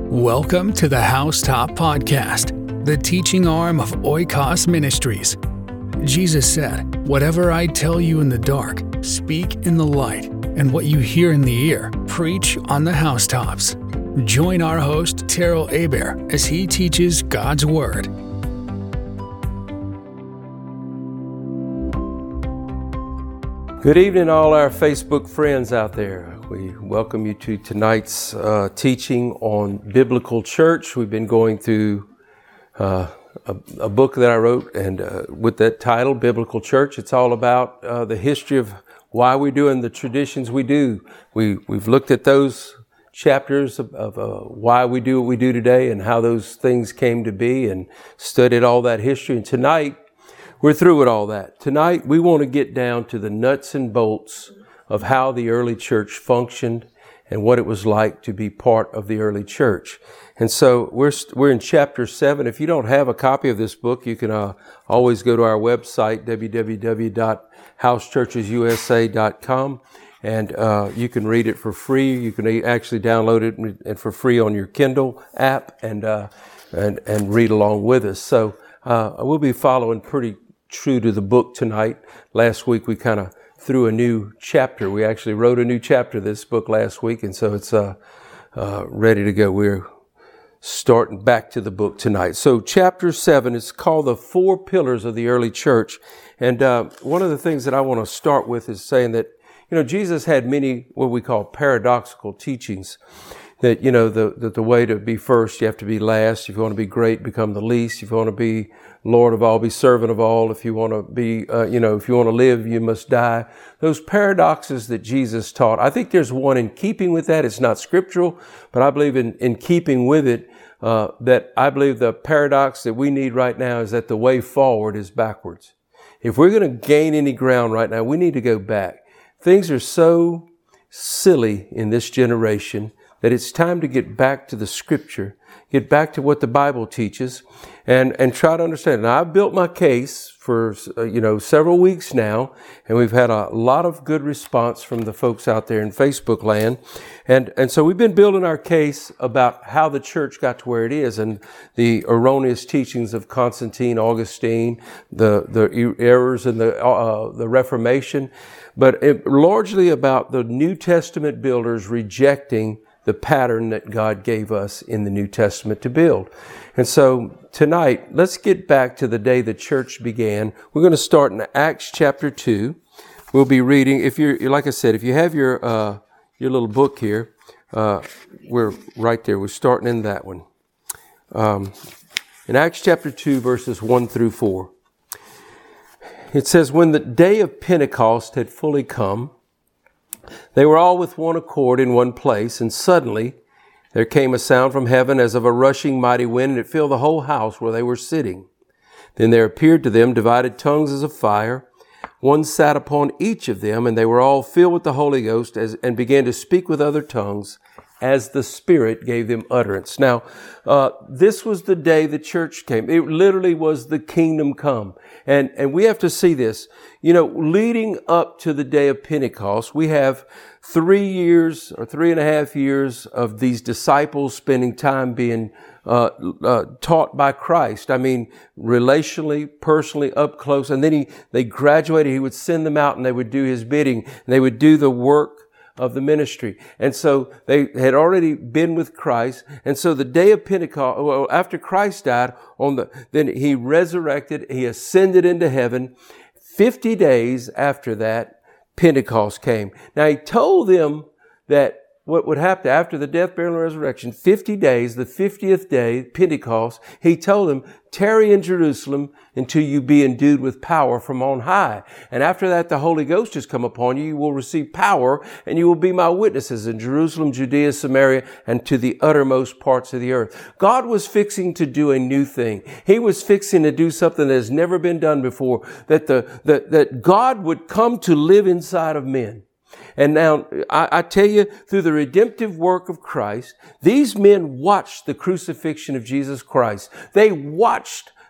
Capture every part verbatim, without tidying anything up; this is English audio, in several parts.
Welcome to the Housetop Podcast, the teaching arm of Oikos Ministries. Jesus said, "Whatever I tell you in the dark, speak in the light, and what you hear in the ear, preach on the housetops." Join our host, Terrell Aber, as he teaches God's Word. Good evening, all our Facebook friends out there. We welcome you to tonight's uh, teaching on biblical church. We've been going through uh, a, a book that I wrote, and uh, with that title, Biblical Church, it's all about uh, the history of why we're doing the traditions we do. We, we've looked at those chapters of, of uh, why we do what we do today and how those things came to be, and studied all that history. And tonight, we're through with all that. Tonight, we want to get down to the nuts and bolts of how the early church functioned and what it was like to be part of the early church. And so we're we're in chapter seven. If you don't have a copy of this book, you can uh, always go to our website, w w w dot house churches u s a dot com, and uh, you can read it for free. You can actually download it and for free on your Kindle app and uh, and and read along with us. So uh, we'll be following pretty true to the book tonight. Last week we kind of through a new chapter. We actually wrote a new chapter of this book last week, and so it's uh, uh, ready to go. We're starting back to the book tonight. So chapter seven is called The Four Pillars of the Early Church. And uh, one of the things that I want to start with is saying that, you know, Jesus had many what we call paradoxical teachings. That, you know, the, the, the way to be first, you have to be last. If you want to be great, become the least. If you want to be Lord of all, be servant of all. If you want to be, uh, you know, if you want to live, you must die. Those paradoxes that Jesus taught, I think there's one in keeping with that. It's not scriptural, but I believe in, in keeping with it, uh, that I believe the paradox that we need right now is that the way forward is backwards. If we're going to gain any ground right now, we need to go back. Things are so silly in this generation that it's time to get back to the scripture, get back to what the Bible teaches, and, and try to understand. Now, I've built my case for, uh, you know, several weeks now, and we've had a lot of good response from the folks out there in Facebook land. And, and so we've been building our case about how the church got to where it is, and the erroneous teachings of Constantine, Augustine, the, the errors in the, uh, the Reformation, but it, largely about the New Testament builders rejecting the pattern that God gave us in the New Testament to build. And so tonight, let's get back to the day the church began. We're going to start in Acts chapter two. We'll be reading, if you're, like I said, if you have your, uh, your little book here, uh, we're right there. We're starting in that one. Um, in Acts chapter two, verses one through four. It says, "When the day of Pentecost had fully come, they were all with one accord in one place, and suddenly there came a sound from heaven as of a rushing mighty wind, and it filled the whole house where they were sitting. Then there appeared to them divided tongues as of fire. One sat upon each of them, and they were all filled with the Holy Ghost as, and began to speak with other tongues as the Spirit gave them utterance." Now, uh, this was the day the church came. It literally was the kingdom come. And, and we have to see this. You know, leading up to the day of Pentecost, we have three years or three and a half years of these disciples spending time being uh, uh, taught by Christ. I mean, relationally, personally, up close. And then he, they graduated. He would send them out and they would do his bidding. And they would do the work of the ministry. And so they had already been with Christ. And so the day of Pentecost, well, after Christ died, on the, then he resurrected, he ascended into heaven. Fifty days after that, Pentecost came. Now he told them that what would happen after the death, burial, and resurrection, fifty days, the fiftieth day, Pentecost, he told them, "Tarry in Jerusalem until you be endued with power from on high. And after that, the Holy Ghost has come upon you. You will receive power, and you will be my witnesses in Jerusalem, Judea, Samaria, and to the uttermost parts of the earth." God was fixing to do a new thing. He was fixing to do something that has never been done before, that the, that, that God would come to live inside of men. And now, I, I tell you, through the redemptive work of Christ, these men watched the crucifixion of Jesus Christ. They watched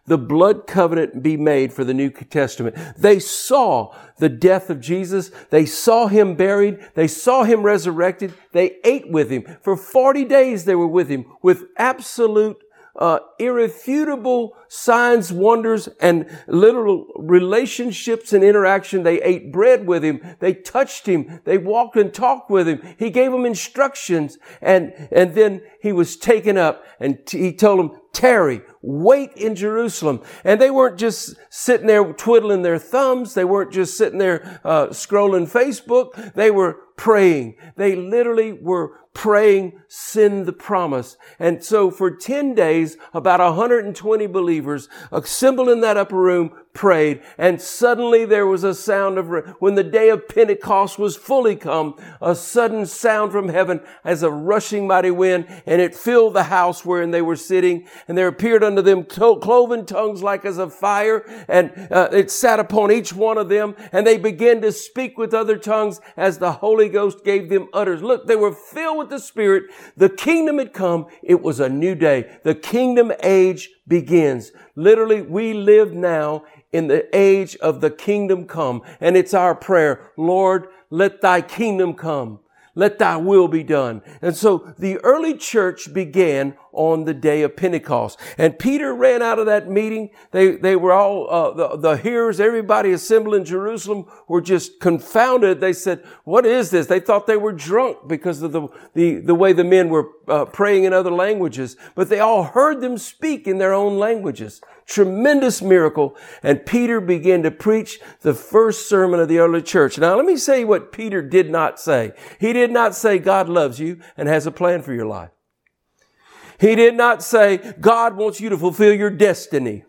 the blood covenant be made for the New Testament. They saw the death of Jesus. They saw him buried. They saw him resurrected. They ate with him. For forty days they were with him with absolute Uh, irrefutable signs, wonders, and literal relationships and interaction. They ate bread with him. They touched him. They walked and talked with him. He gave them instructions. And, and then he was taken up and t- he told them, tarry, wait in Jerusalem. And they weren't just sitting there twiddling their thumbs. They weren't just sitting there uh, scrolling Facebook. They were praying. They literally were praying, send the promise. And so for ten days, about one hundred twenty believers assembled in that upper room, prayed, and suddenly there was a sound of, when the day of Pentecost was fully come, a sudden sound from heaven as a rushing mighty wind, and it filled the house wherein they were sitting, and there appeared unto them cloven tongues like as of fire, and uh, it sat upon each one of them, and they began to speak with other tongues as the Holy Ghost gave them utterance. Look, they were filled with the Spirit. The kingdom had come. It was a new day. The kingdom age begins. Literally, we live now in the age of the kingdom come. And it's our prayer, Lord, let thy kingdom come. Let thy will be done. And so the early church began on the day of Pentecost. And Peter ran out of that meeting. They, they were all, uh, the, the hearers, everybody assembled in Jerusalem were just confounded. They said, what is this? They thought they were drunk because of the, the, the way the men were uh, praying in other languages. But they all heard them speak in their own languages. Tremendous miracle. And Peter began to preach the first sermon of the early church. Now, let me say what Peter did not say. He did not say God loves you and has a plan for your life. He did not say God wants you to fulfill your destiny.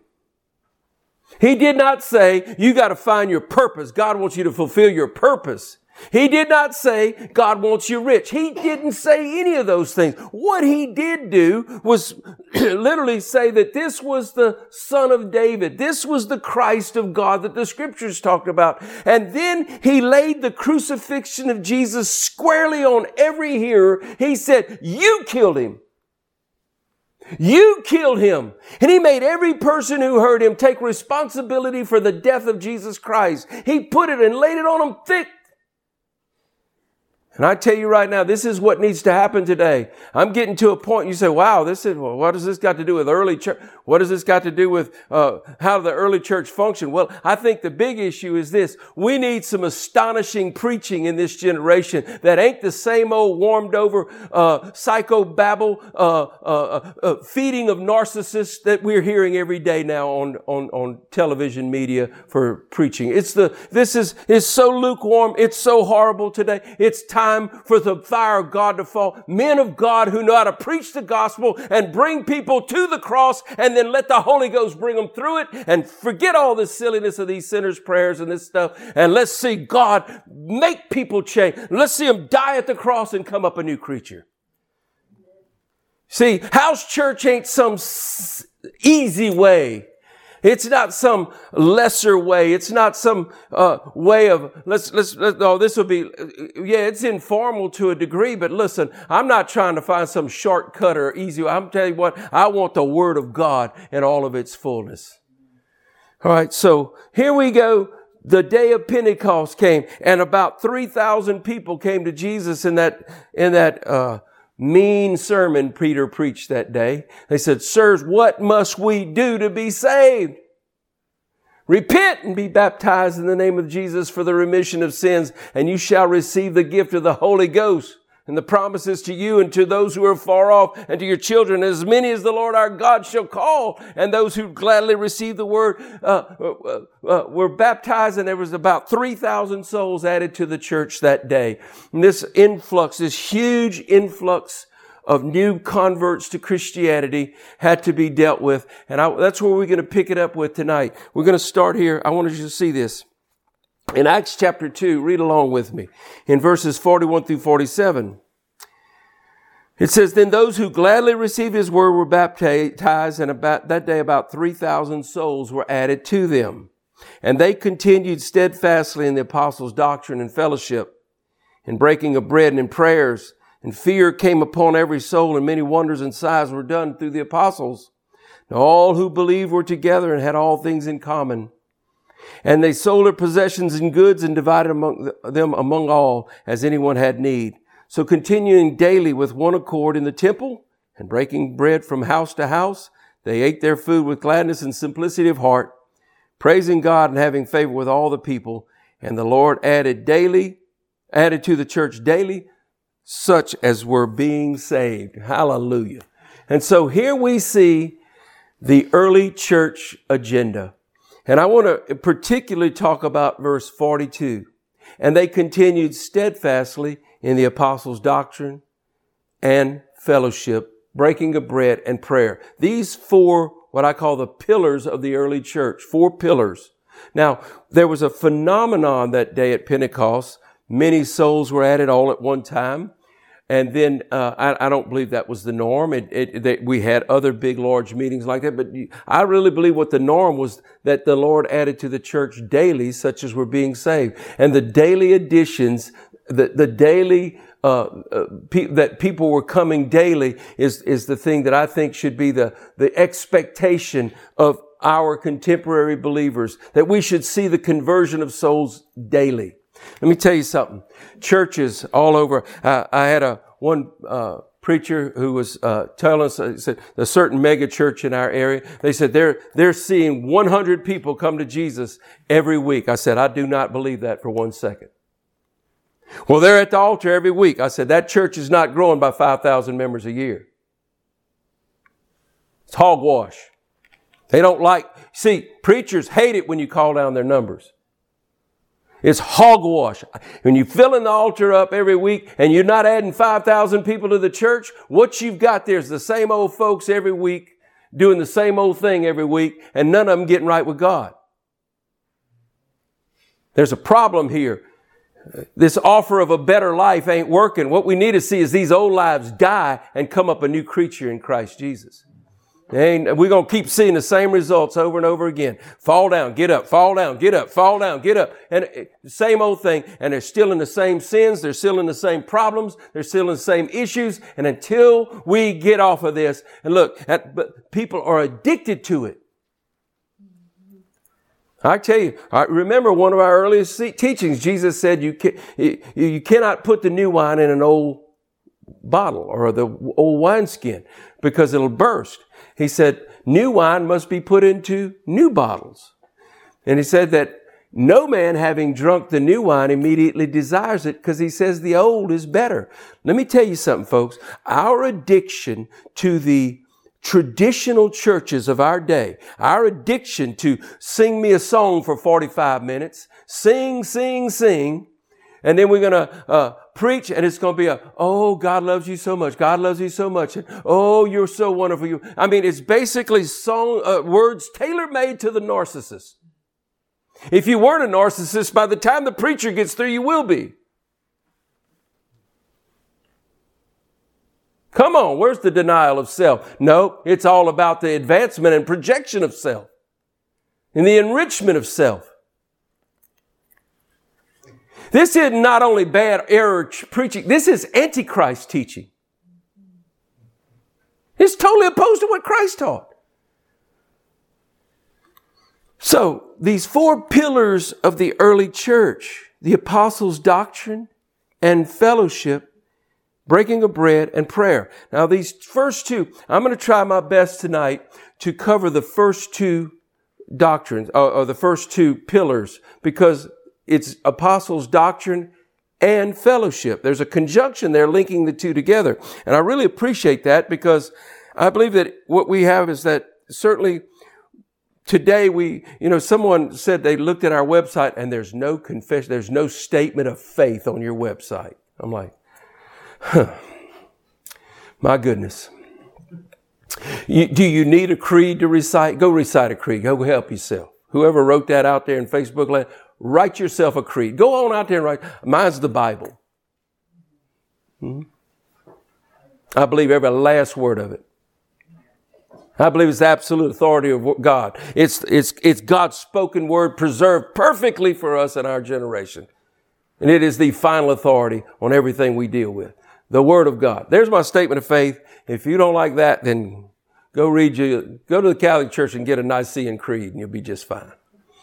He did not say you got to find your purpose. God wants you to fulfill your purpose. He did not say God wants you rich. He didn't say any of those things. What he did do was literally say that this was the Son of David. This was the Christ of God that the scriptures talked about. And then he laid the crucifixion of Jesus squarely on every hearer. He said, you killed him. You killed him. And he made every person who heard him take responsibility for the death of Jesus Christ. He put it and laid it on them thick. And I tell you right now, this is what needs to happen today. I'm getting to a point you say, wow, this is, well, what does this got to do with early church? What does this got to do with uh, how the early church functioned? Well, I think the big issue is this. We need some astonishing preaching in this generation that ain't the same old warmed over uh, psychobabble uh, uh, uh, feeding of narcissists that we're hearing every day now on, on, on television media for preaching. It's the, this is, is so lukewarm. It's so horrible today. It's time for the fire of God to fall. Men of God who know how to preach the gospel and bring people to the cross and then let the Holy Ghost bring them through it and forget all this silliness of these sinners' prayers and this stuff. And let's see God make people change. Let's see them die at the cross and come up a new creature. See, house church ain't some s- easy way. It's not some lesser way. It's not some uh, way of, let's, let's, let's, oh, this will be, yeah, it's informal to a degree, but listen, I'm not trying to find some shortcut or easy way. I'm telling you what, I want the Word of God in all of its fullness. All right, so here we go. The day of Pentecost came, and about three thousand people came to Jesus in that, in that, uh, mean sermon Peter preached that day. They said, sirs, what must we do to be saved? Repent and be baptized in the name of Jesus for the remission of sins, and you shall receive the gift of the Holy Ghost. And the promises to you and to those who are far off and to your children, as many as the Lord our God shall call. And those who gladly received the word uh, uh, uh, were baptized, and there was about three thousand souls added to the church that day. And this influx, this huge influx of new converts to Christianity had to be dealt with. And I, that's where we're going to pick it up with tonight. We're going to start here. I wanted you to see this. In Acts chapter two, read along with me, in verses forty-one through forty-seven. It says, then those who gladly received his word were baptized, and about that day about three thousand souls were added to them. And they continued steadfastly in the apostles' doctrine and fellowship, in breaking of bread and in prayers. And fear came upon every soul, and many wonders and signs were done through the apostles. And all who believed were together and had all things in common. And they sold their possessions and goods and divided among them among all as anyone had need. So continuing daily with one accord in the temple and breaking bread from house to house, they ate their food with gladness and simplicity of heart, praising God and having favor with all the people. And the Lord added daily, added to the church daily, such as were being saved. Hallelujah. And so here we see the early church agenda. And I want to particularly talk about verse forty-two. And they continued steadfastly in the apostles' doctrine and fellowship, breaking of bread and prayer. These four, what I call the pillars of the early church, four pillars. Now, there was a phenomenon that day at Pentecost. Many souls were added all at one time. And then uh, I, I don't believe that was the norm. It, it, that we had other big, large meetings like that. But I really believe what the norm was, that the Lord added to the church daily, such as were being saved. And the daily additions, the, the daily uh, uh pe- that people were coming daily is, is the thing that I think should be the, the expectation of our contemporary believers, that we should see the conversion of souls daily. Let me tell you something. Churches all over. Uh, I had a one uh, preacher who was uh, telling us, uh, said a certain mega church in our area. They said they're they're seeing one hundred people come to Jesus every week. I said, I do not believe that for one second. Well, they're at the altar every week. I said, that church is not growing by five thousand members a year. It's hogwash. They don't like. See, preachers hate it when you call down their numbers. It's hogwash. When you filling the altar up every week and you're not adding five thousand people to the church, what you've got there is the same old folks every week doing the same old thing every week, and none of them getting right with God. There's a problem here. This offer of a better life ain't working. What we need to see is these old lives die and come up a new creature in Christ Jesus. And we're going to keep seeing the same results over and over again. Fall down, get up, fall down, get up, fall down, get up. And the same old thing. And they're still in the same sins. They're still in the same problems. They're still in the same issues. And until we get off of this, and look, at, but people are addicted to it. I tell you, I remember one of our earliest teachings, Jesus said you, can, you cannot put the new wine in an old bottle or the old wineskin because it'll burst. He said, new wine must be put into new bottles. And he said that no man having drunk the new wine immediately desires it because he says the old is better. Let me tell you something, folks. Our addiction to the traditional churches of our day, our addiction to sing me a song for forty-five minutes, sing, sing, sing, and then we're going to uh, preach, and it's going to be a, oh, God loves you so much. God loves you so much. And, oh, you're so wonderful. You, I mean, it's basically song uh, words tailor-made to the narcissist. If you weren't a narcissist, by the time the preacher gets through, you will be. Come on, where's the denial of self? No, it's all about the advancement and projection of self and the enrichment of self. This is not only bad error preaching, this is Antichrist teaching. It's totally opposed to what Christ taught. So, these four pillars of the early church, the apostles' doctrine and fellowship, breaking of bread and prayer. Now, these first two, I'm going to try my best tonight to cover the first two doctrines, or, or the first two pillars, because it's apostles' doctrine and fellowship. There's a conjunction there linking the two together. And I really appreciate that because I believe that what we have is that certainly today we, you know, someone said they looked at our website and there's no confession, there's no statement of faith on your website. I'm like, huh, my goodness. You, do you need a creed to recite? Go recite a creed. Go help yourself. Whoever wrote that out there in Facebook land, write yourself a creed. Go on out there and write. Mine's the Bible. Hmm? I believe every last word of it. I believe it's the absolute authority of God. It's, it's, it's God's spoken word preserved perfectly for us in our generation. And it is the final authority on everything we deal with. The Word of God. There's my statement of faith. If you don't like that, then Go read you, go to the Catholic Church and get a Nicene Creed and you'll be just fine.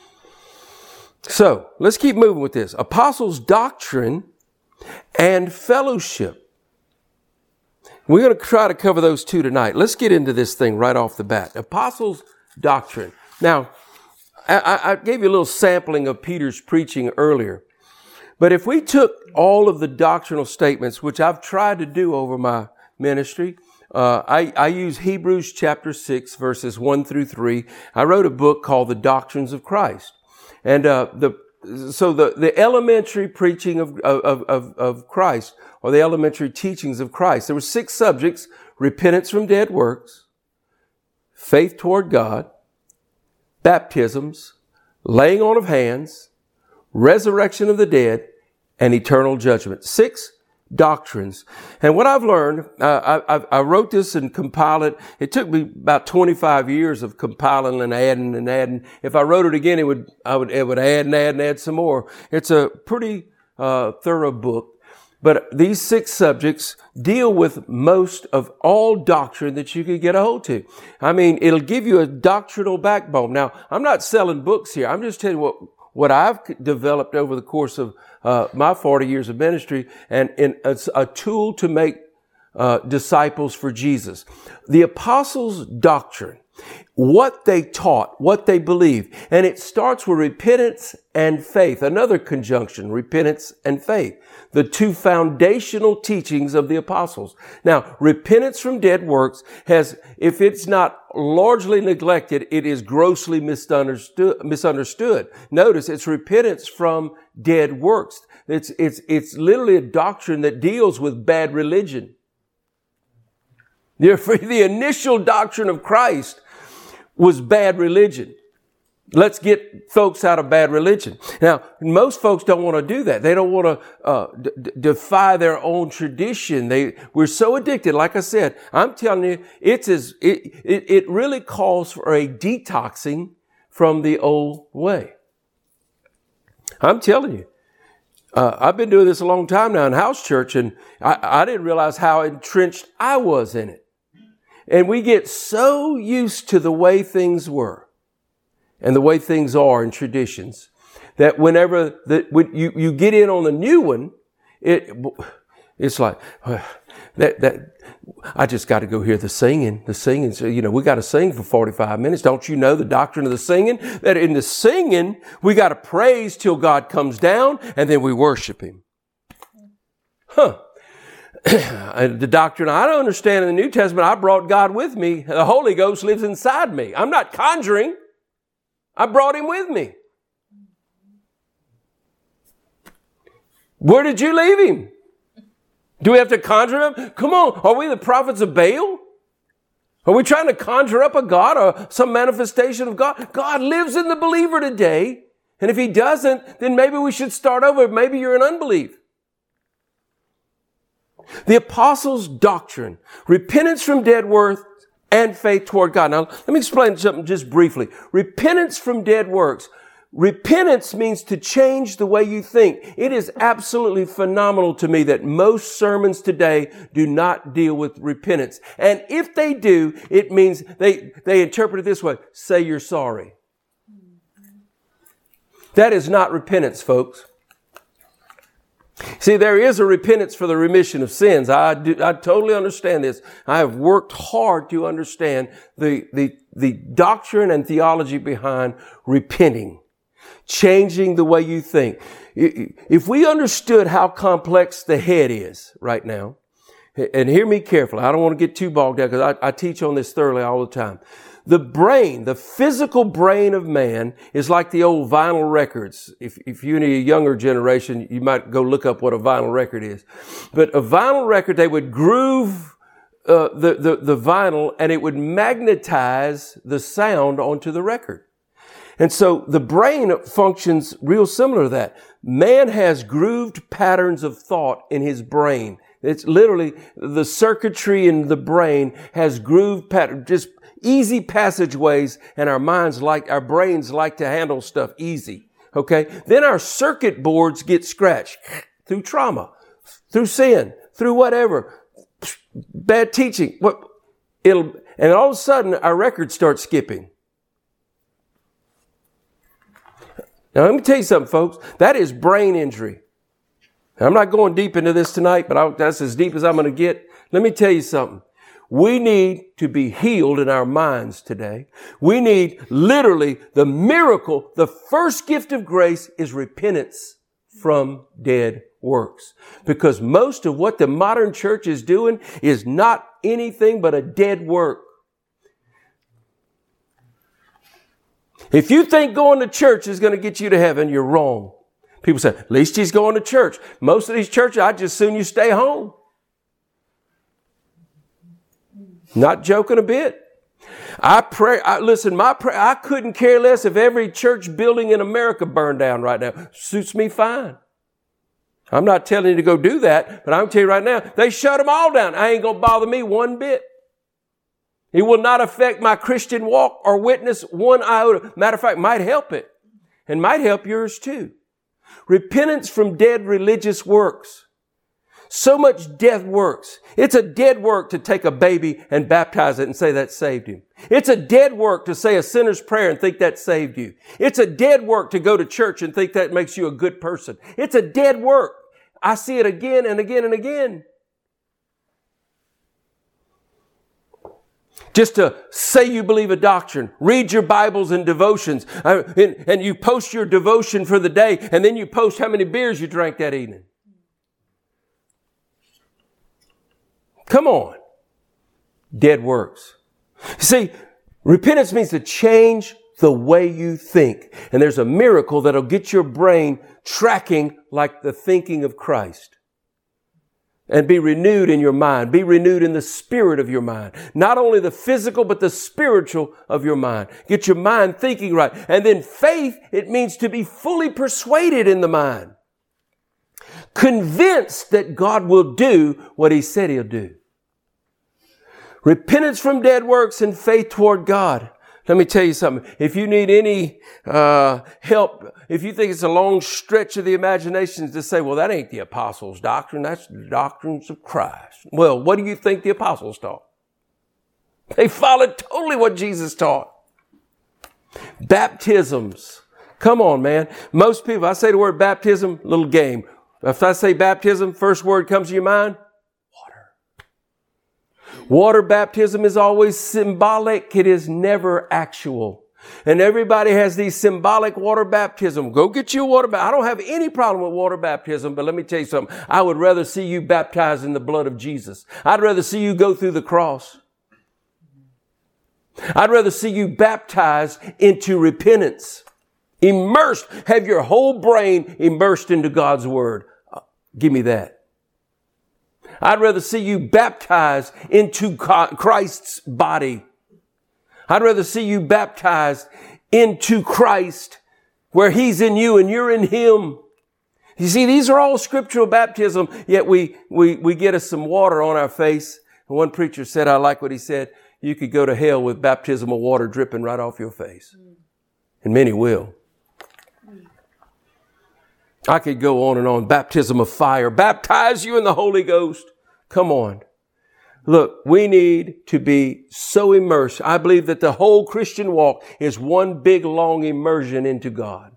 So let's keep moving with this. Apostles' doctrine and fellowship. We're going to try to cover those two tonight. Let's get into this thing right off the bat. Apostles' doctrine. Now, I, I gave you a little sampling of Peter's preaching earlier. But if we took all of the doctrinal statements, which I've tried to do over my ministry, uh, I, I use Hebrews chapter six, verses one through three. I wrote a book called The Doctrines of Christ. And uh, the so the, the elementary preaching of, of, of, of Christ, or the elementary teachings of Christ, there were six subjects: repentance from dead works, faith toward God, baptisms, laying on of hands, resurrection of the dead, and eternal judgment. Six doctrines. And what I've learned, uh, I, I wrote this and compiled it. It took me about twenty-five years of compiling and adding and adding. If I wrote it again, it would, I would, it would add and add and add some more. It's a pretty uh, thorough book. But these six subjects deal with most of all doctrine that you could get a hold to. I mean, it'll give you a doctrinal backbone. Now, I'm not selling books here. I'm just telling you what, what I've developed over the course of uh, my forty years of ministry, and, and it's a tool to make uh, disciples for Jesus. The apostles' doctrine, what they taught, what they believed. And it starts with repentance and faith. Another conjunction, repentance and faith. The two foundational teachings of the apostles. Now, repentance from dead works has, if it's not largely neglected, it is grossly misunderstood. misunderstood. Notice it's repentance from dead works. It's, it's, it's literally a doctrine that deals with bad religion. The, the initial doctrine of Christ was bad religion. Let's get folks out of bad religion. Now, most folks don't want to do that. They don't want to uh, d- defy their own tradition. They we're so addicted. Like I said, I'm telling you, it's as it it, it really calls for a detoxing from the old way. I'm telling you. Uh, I've been doing this a long time now in house church, and I, I didn't realize how entrenched I was in it. And we get so used to the way things were and the way things are in traditions that whenever the, when you, you get in on the new one, it it's like, uh, that, that, I just got to go hear the singing, the singing. So, you know, we got to sing for forty-five minutes. Don't you know the doctrine of the singing? That in the singing, we got to praise till God comes down and then we worship Him. Huh. The doctrine I don't understand in the New Testament, I brought God with me. The Holy Ghost lives inside me. I'm not conjuring. I brought Him with me. Where did you leave Him? Do we have to conjure Him? Come on, are we the prophets of Baal? Are we trying to conjure up a God or some manifestation of God? God lives in the believer today. And if He doesn't, then maybe we should start over. Maybe you're in unbelief. The apostles' doctrine, repentance from dead works and faith toward God. Now, let me explain something just briefly. Repentance from dead works. Repentance means to change the way you think. It is absolutely phenomenal to me that most sermons today do not deal with repentance. And if they do, it means they, they interpret it this way. Say you're sorry. That is not repentance, folks. See, there is a repentance for the remission of sins. I do, I totally understand this. I have worked hard to understand the, the, the doctrine and theology behind repenting, changing the way you think. If we understood how complex the head is right now, and hear me carefully, I don't want to get too bogged down because I, I teach on this thoroughly all the time. The brain, the physical brain of man is like the old vinyl records. If, if you're in a younger generation, you might go look up what a vinyl record is. But a vinyl record, they would groove uh, the, the, the vinyl and it would magnetize the sound onto the record. And so the brain functions real similar to that. Man has grooved patterns of thought in his brain. It's literally the circuitry in the brain has grooved patterns, just easy passageways, and our minds like, our brains like to handle stuff easy. Okay? Then our circuit boards get scratched through trauma, through sin, through whatever, bad teaching. What it'll, And all of a sudden, our records start skipping. Now, let me tell you something, folks. That is brain injury. I'm not going deep into this tonight, but I, that's as deep as I'm going to get. Let me tell you something. We need to be healed in our minds today. We need literally the miracle. The first gift of grace is repentance from dead works. Because most of what the modern church is doing is not anything but a dead work. If you think going to church is going to get you to heaven, you're wrong. People say, at least he's going to church. Most of these churches, I'd just soon you stay home. Not joking a bit. I pray, I, listen, my prayer, I couldn't care less if every church building in America burned down right now. Suits me fine. I'm not telling you to go do that, but I'm telling you right now, they shut them all down. I ain't going to bother me one bit. It will not affect my Christian walk or witness one iota. Matter of fact, might help it and might help yours too. Repentance from dead religious works. So much dead works. It's a dead work to take a baby and baptize it and say that saved him. It's a dead work to say a sinner's prayer and think that saved you. It's a dead work to go to church and think that makes you a good person. It's a dead work. I see it again and again and again. Just to say you believe a doctrine, read your Bibles and devotions, uh, and, and you post your devotion for the day, and then you post how many beers you drank that evening. Come on. Dead works. See, repentance means to change the way you think. And there's a miracle that'll get your brain tracking like the thinking of Christ. And be renewed in your mind. Be renewed in the spirit of your mind. Not only the physical, but the spiritual of your mind. Get your mind thinking right. And then faith, it means to be fully persuaded in the mind. Convinced that God will do what He said He'll do. Repentance from dead works and faith toward God. Let me tell you something. If you need any uh help, if you think it's a long stretch of the imagination to say, well, that ain't the apostles' doctrine, that's the doctrines of Christ. Well, what do you think the apostles taught? They followed totally what Jesus taught. Baptisms. Come on, man. Most people, I say the word baptism, little game. If I say baptism, first word comes to your mind? Water baptism is always symbolic. It is never actual. And everybody has these symbolic water baptism. Go get you a water baptism. I don't have any problem with water baptism, but let me tell you something. I would rather see you baptized in the blood of Jesus. I'd rather see you go through the cross. I'd rather see you baptized into repentance. Immersed. Have your whole brain immersed into God's Word. Give me that. I'd rather see you baptized into Christ's body. I'd rather see you baptized into Christ where He's in you and you're in Him. You see, these are all scriptural baptism, yet we, we, we get us some water on our face. And one preacher said, I like what he said, you could go to hell with baptism of water dripping right off your face. And many will. I could go on and on. Baptism of fire. Baptize you in the Holy Ghost. Come on. Look, we need to be so immersed. I believe that the whole Christian walk is one big, long immersion into God.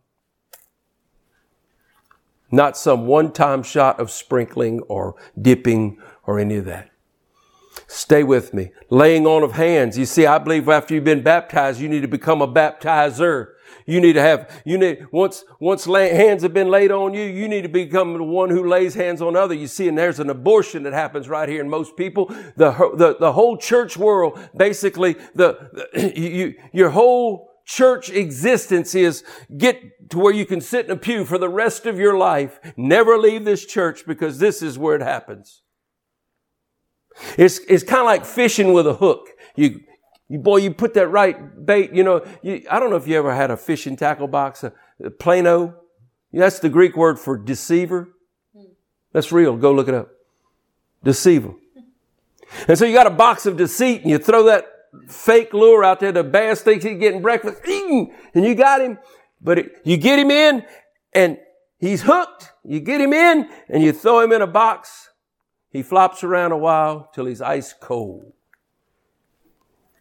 Not some one-time shot of sprinkling or dipping or any of that. Stay with me. Laying on of hands. You see, I believe after you've been baptized, you need to become a baptizer. You need to have, you need, once, once lay, hands have been laid on you, you need to become the one who lays hands on others. You see, and there's an abortion that happens right here in most people. The, the, the whole church world, basically, the, the you, your whole church existence is get to where you can sit in a pew for the rest of your life. Never leave this church because this is where it happens. It's, it's kind of like fishing with a hook. You, You, boy, you put that right bait, you know, you, I don't know if you ever had a fishing tackle box, a, a plano. That's the Greek word for deceiver. That's real. Go look it up. Deceiver. And so you got a box of deceit and you throw that fake lure out there. The bass thinks he's getting breakfast. And you got him. But it, you get him in and he's hooked. You get him in and you throw him in a box. He flops around a while till he's ice cold.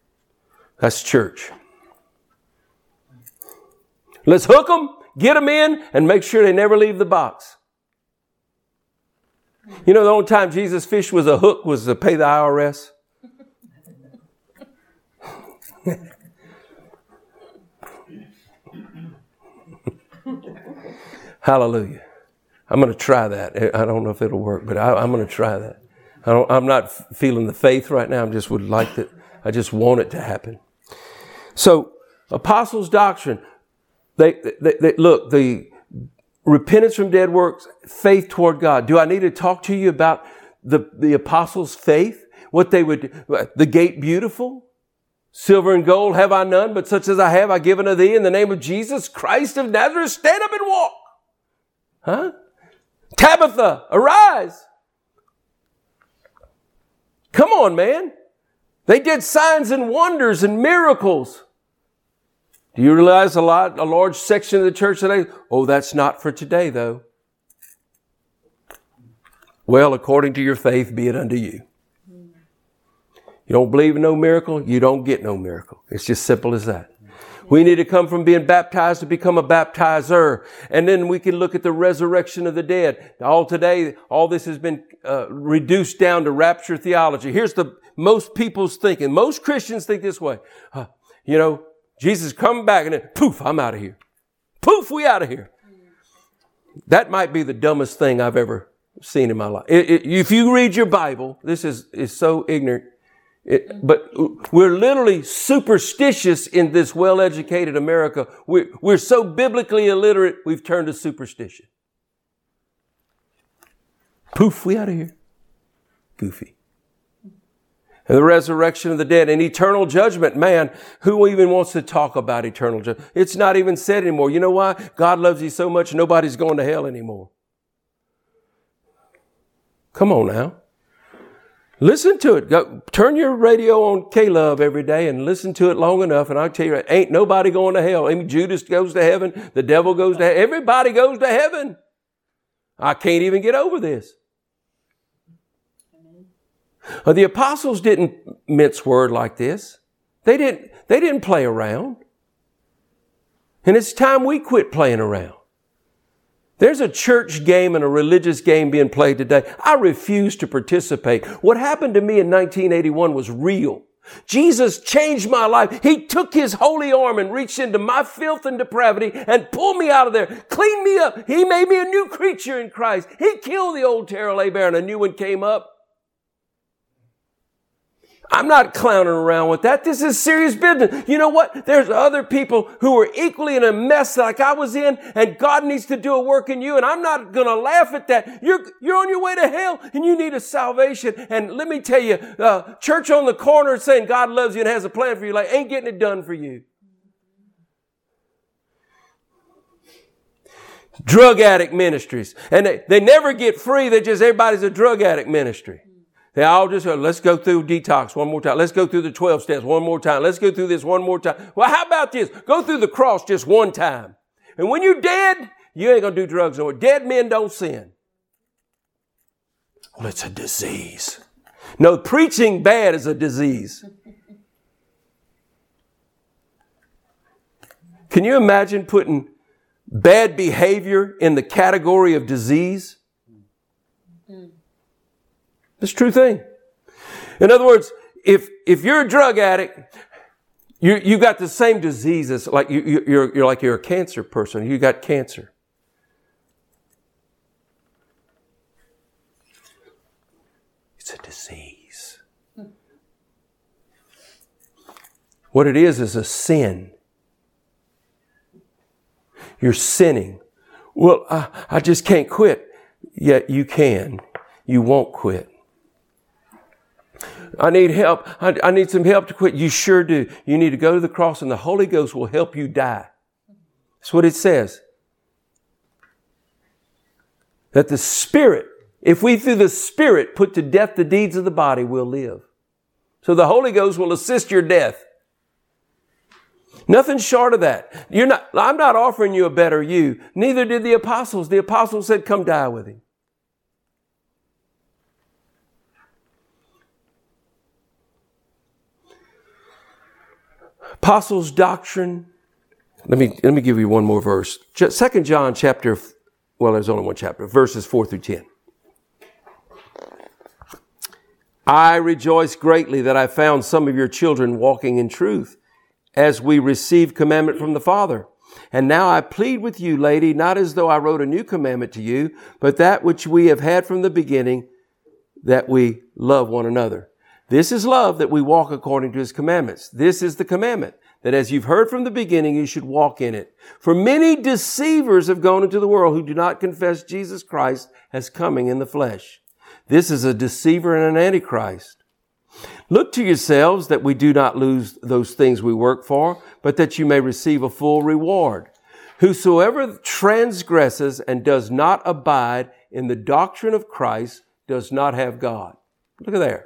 That's church. Let's hook them, get them in, and make sure they never leave the box. You know, the only time Jesus fished was a hook was to pay the I R S. Hallelujah. I'm going to try that. I don't know if it'll work, but I, I'm going to try that. I don't, I'm not f- feeling the faith right now. I just would like to, I just want it to happen. So, apostles' doctrine, they, they, they look, the repentance from dead works, faith toward God. Do I need to talk to you about the, the apostles' faith? What they would, the gate beautiful? Silver and gold have I none, but such as I have I give unto thee in the name of Jesus Christ of Nazareth. Stand up and walk. Huh? Tabitha, arise. Come on, man. They did signs and wonders and miracles. Do you realize a lot, a large section of the church today? Oh, that's not for today, though. Well, according to your faith, be it unto you. You don't believe in no miracle, you don't get no miracle. It's just simple as that. We need to come from being baptized to become a baptizer. And then we can look at the resurrection of the dead. All today, all this has been uh, reduced down to rapture theology. Here's the most people's thinking. Most Christians think this way. Uh, you know, Jesus come back and then poof, I'm out of here. Poof, we out of here. That might be the dumbest thing I've ever seen in my life. It, it, if you read your Bible, this is, is so ignorant. It, but we're literally superstitious in this well-educated America. We're, we're so biblically illiterate, we've turned to superstition. Poof, we out of here. Goofy. And the resurrection of the dead and eternal judgment. Man, who even wants to talk about eternal judgment? It's not even said anymore. You know why? God loves you so much, nobody's going to hell anymore. Come on now. Listen to it. Go, turn your radio on K-Love every day and listen to it long enough. And I'll tell you, ain't nobody going to hell. I mean, Judas goes to heaven. The devil goes to heaven. Everybody goes to heaven. I can't even get over this. Uh, the apostles didn't mince word like this. They didn't, they didn't play around. And it's time we quit playing around. There's a church game and a religious game being played today. I refuse to participate. What happened to me in nineteen eighty-one was real. Jesus changed my life. He took his holy arm and reached into my filth and depravity and pulled me out of there, cleaned me up. He made me a new creature in Christ. He killed the old Terrell Abear and a new one came up. I'm not clowning around with that. This is serious business. You know what? There's other people who are equally in a mess like I was in, and God needs to do a work in you, and I'm not going to laugh at that. You're, you're on your way to hell, and you need a salvation. And let me tell you, uh, church on the corner saying God loves you and has a plan for you, like, ain't getting it done for you. Drug addict ministries. And they, they never get free. They just, everybody's a drug addict ministry. They all just go, let's go through detox one more time. Let's go through the twelve steps one more time. Let's go through this one more time. Well, how about this? Go through the cross just one time. And when you're dead, you ain't going to do drugs no more. Dead men don't sin. Well, it's a disease. No, preaching bad is a disease. Can you imagine putting bad behavior in the category of disease? It's a true thing. In other words, if, if you're a drug addict, you, you got the same diseases, like you, you, you're, you're like you're a cancer person. You got cancer. It's a disease. What it is is a sin. You're sinning. Well, I, I just can't quit. Yet you can. You won't quit. I need help. I, I need some help to quit. You sure do. You need to go to the cross and the Holy Ghost will help you die. That's what it says. That the Spirit, if we through the Spirit put to death the deeds of the body, we'll live. So the Holy Ghost will assist your death. Nothing short of that. You're not, I'm not offering you a better you. Neither did the apostles. The apostles said, come die with him. Apostles' doctrine. Let me, let me give you one more verse. Second John chapter, well, there's only one chapter, verses four through ten. I rejoice greatly that I found some of your children walking in truth as we received commandment from the Father. And now I plead with you, lady, not as though I wrote a new commandment to you, but that which we have had from the beginning, that we love one another. This is love, that we walk according to his commandments. This is the commandment, that as you've heard from the beginning, you should walk in it. For many deceivers have gone into the world who do not confess Jesus Christ as coming in the flesh. This is a deceiver and an antichrist. Look to yourselves that we do not lose those things we work for, but that you may receive a full reward. Whosoever transgresses and does not abide in the doctrine of Christ does not have God. Look at there.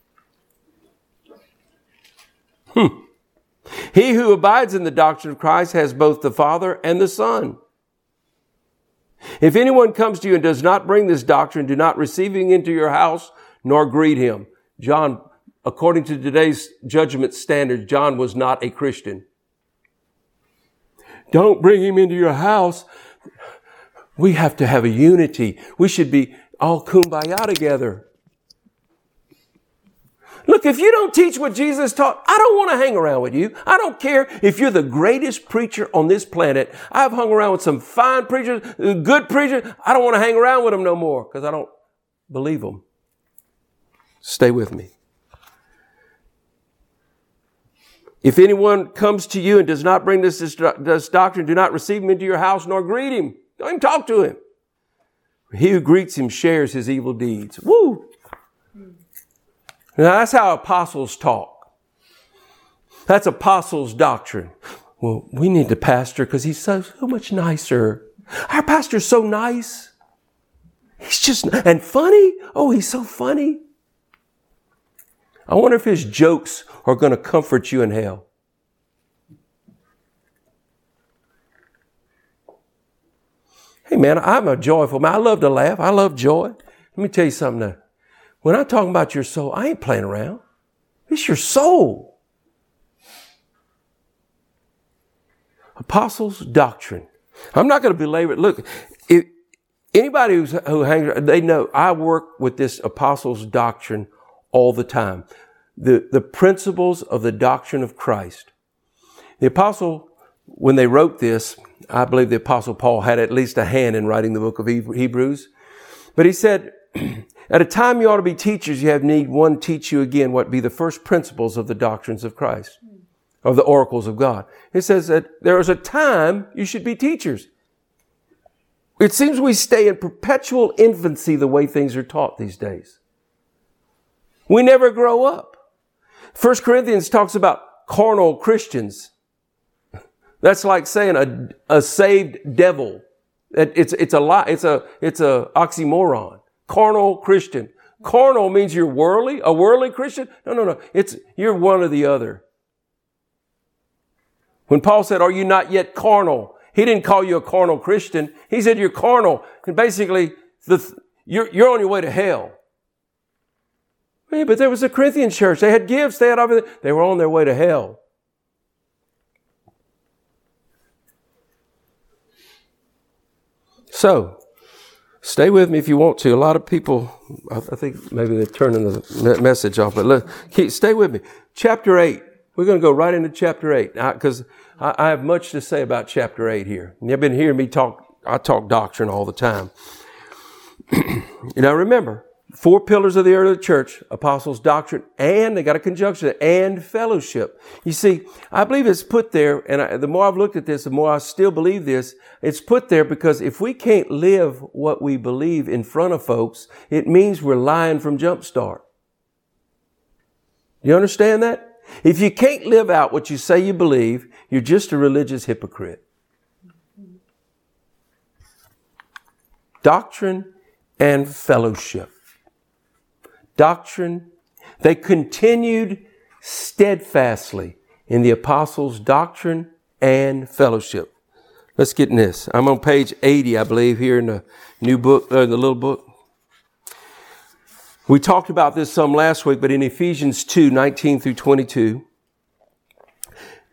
Hmm. He who abides in the doctrine of Christ has both the Father and the Son. If anyone comes to you and does not bring this doctrine, do not receive him into your house, nor greet him. John, according to today's judgment standards, John was not a Christian. Don't bring him into your house. We have to have a unity. We should be all kumbaya together. Look, if you don't teach what Jesus taught, I don't want to hang around with you. I don't care if you're the greatest preacher on this planet. I've hung around with some fine preachers, good preachers. I don't want to hang around with them no more because I don't believe them. Stay with me. If anyone comes to you and does not bring this, this doctrine, do not receive him into your house nor greet him. Don't even talk to him. He who greets him shares his evil deeds. Woo! Now that's how apostles talk. That's apostles' doctrine. Well, we need the pastor because he's so, so much nicer. Our pastor's so nice. He's just, and funny. Oh, he's so funny. I wonder if his jokes are going to comfort you in hell. Hey man, I'm a joyful man. I love to laugh. I love joy. Let me tell you something now. When I'm talking about your soul, I ain't playing around. It's your soul. Apostles' doctrine. I'm not going to belabor it. Look, if anybody who's, who hangs around, they know I work with this apostles' doctrine all the time. The, the principles of the doctrine of Christ. The apostle, when they wrote this, I believe the apostle Paul had at least a hand in writing the book of Hebrews. But he said, at a time you ought to be teachers, you have need one teach you again what be the first principles of the doctrines of Christ, of the oracles of God. It says that there is a time you should be teachers. It seems we stay in perpetual infancy the way things are taught these days. We never grow up. First Corinthians talks about carnal Christians. That's like saying a, a saved devil. It's, it's a lie. It's a, it's a oxymoron. Carnal Christian. Carnal means you're worldly, a worldly Christian. No, no, no. It's, you're one or the other. When Paul said, are you not yet carnal? He didn't call you a carnal Christian. He said you're carnal. And basically, the, you're, you're on your way to hell. Yeah, but there was a Corinthian church. They had gifts. They had everything. They were on their way to hell. So, stay with me if you want to. A lot of people, I think maybe they're turning the message off, but let, keep, stay with me. Chapter eight. We're going to go right into chapter eight because I, I have much to say about chapter eight here. You've been hearing me talk, I talk doctrine all the time. You know, remember, four pillars of the early church, apostles' doctrine, and they got a conjunction, and fellowship. You see, I believe it's put there, and I, the more I've looked at this, the more I still believe this. It's put there because if we can't live what we believe in front of folks, it means we're lying from jump start. You understand that? If you can't live out what you say you believe, you're just a religious hypocrite. Doctrine and fellowship. Doctrine. They continued steadfastly in the apostles' doctrine and fellowship. Let's get in this. I'm on page eighty, I believe, here in the new book, uh, the little book. We talked about this some last week, but in Ephesians two, nineteen through twenty-two.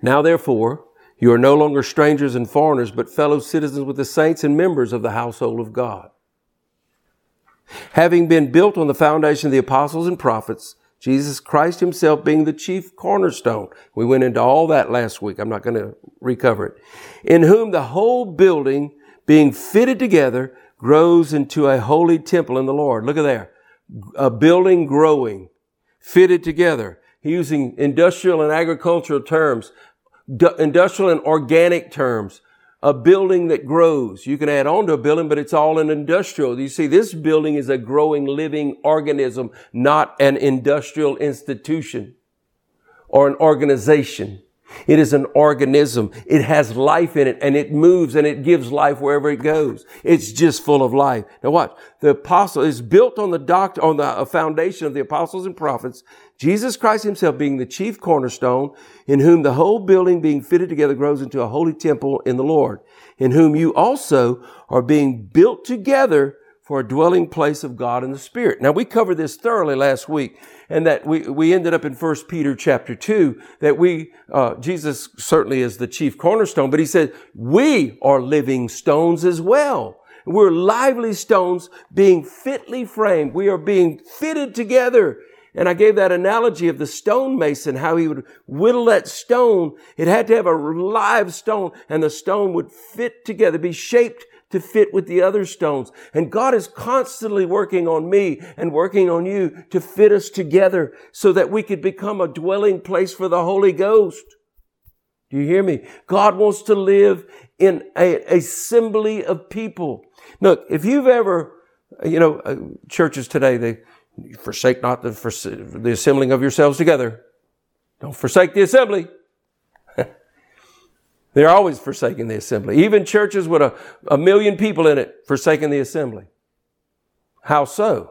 Now therefore, you are no longer strangers and foreigners, but fellow citizens with the saints and members of the household of God. Having been built on the foundation of the apostles and prophets, Jesus Christ himself being the chief cornerstone. We went into all that last week. I'm not going to recover it. In whom the whole building being fitted together grows into a holy temple in the Lord. Look at there. A building growing, fitted together. Using industrial and agricultural terms, industrial and organic terms. A building that grows. You can add on to a building, but it's all an industrial. You see, this building is a growing, living organism, not an industrial institution or an organization. It is an organism. It has life in it, and it moves, and it gives life wherever it goes. It's just full of life. Now watch. The apostle is built on the doct- on the foundation of the apostles and prophets, Jesus Christ himself being the chief cornerstone, in whom the whole building being fitted together grows into a holy temple in the Lord, in whom you also are being built together for a dwelling place of God in the Spirit. Now, we covered this thoroughly last week, and that we, we ended up in First Peter chapter two, that we, uh, Jesus certainly is the chief cornerstone, but he said, we are living stones as well. We're lively stones being fitly framed. We are being fitted together. And I gave that analogy of the stonemason, how he would whittle that stone. It had to have a live stone, and the stone would fit together, be shaped to fit with the other stones. And God is constantly working on me and working on you to fit us together so that we could become a dwelling place for the Holy Ghost. Do you hear me? God wants to live in a assembly of people. Look, if you've ever, you know, uh, churches today, they forsake not the, for, the assembling of yourselves together. Don't forsake the assembly. They're always forsaking the assembly. Even churches with a, a million people in it forsaking the assembly. How so?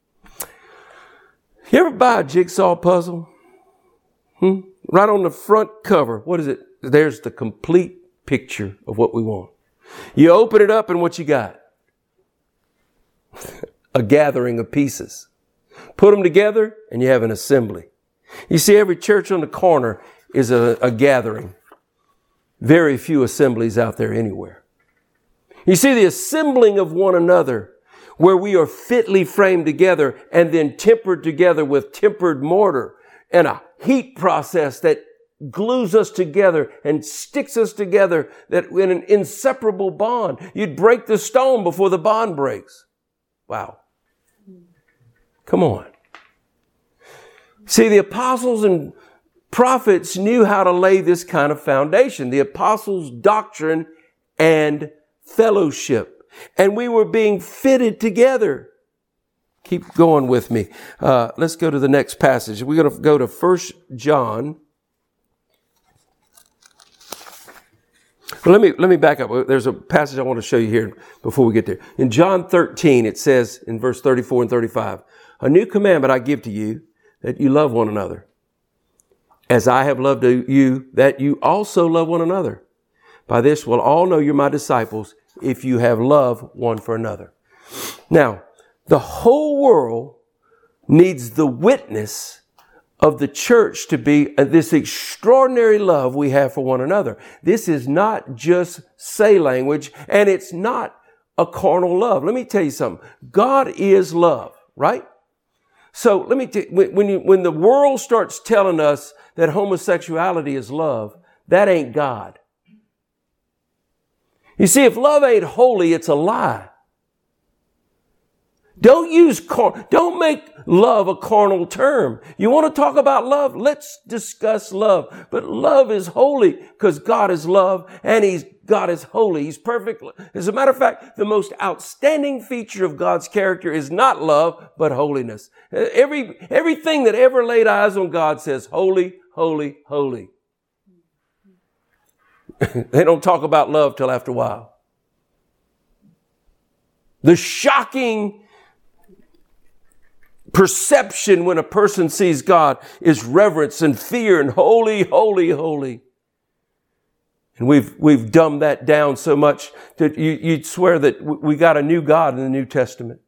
You ever buy a jigsaw puzzle? Hmm? Right on the front cover, what is it? There's the complete picture of what we want. You open it up and what you got? A gathering of pieces. Put them together and you have an assembly. You see, every church on the corner is a, a gathering. Very few assemblies out there anywhere. You see, the assembling of one another, where we are fitly framed together and then tempered together with tempered mortar and a heat process that glues us together and sticks us together, that in an inseparable bond. You'd break the stone before the bond breaks. Wow. Come on. See, the apostles and prophets knew how to lay this kind of foundation. The apostles' doctrine and fellowship. And we were being fitted together. Keep going with me. Uh, let's go to the next passage. We're going to go to First John. Well, let me, let me back up. There's a passage I want to show you here before we get there. In John thirteen, it says in verse thirty-four and thirty-five, a new commandment I give to you, that you love one another. As I have loved you, that you also love one another. By this will all know you're my disciples, if you have love one for another. Now, the whole world needs the witness of the church to be this extraordinary love we have for one another. This is not just say language, and it's not a carnal love. Let me tell you something. God is love, right? So let me t- when you, when the world starts telling us that homosexuality is love, that ain't God. You see, if love ain't holy, it's a lie. Don't use car- don't make love a carnal term. You want to talk about love? Let's discuss love. But love is holy because God is love and He's God is holy. He's perfect. As a matter of fact, the most outstanding feature of God's character is not love, but holiness. Every, everything that ever laid eyes on God says, holy, holy, holy. They don't talk about love till after a while. The shocking perception when a person sees God is reverence and fear and holy, holy, holy. And we've, we've dumbed that down so much that you, you'd swear that we got a new God in the New Testament.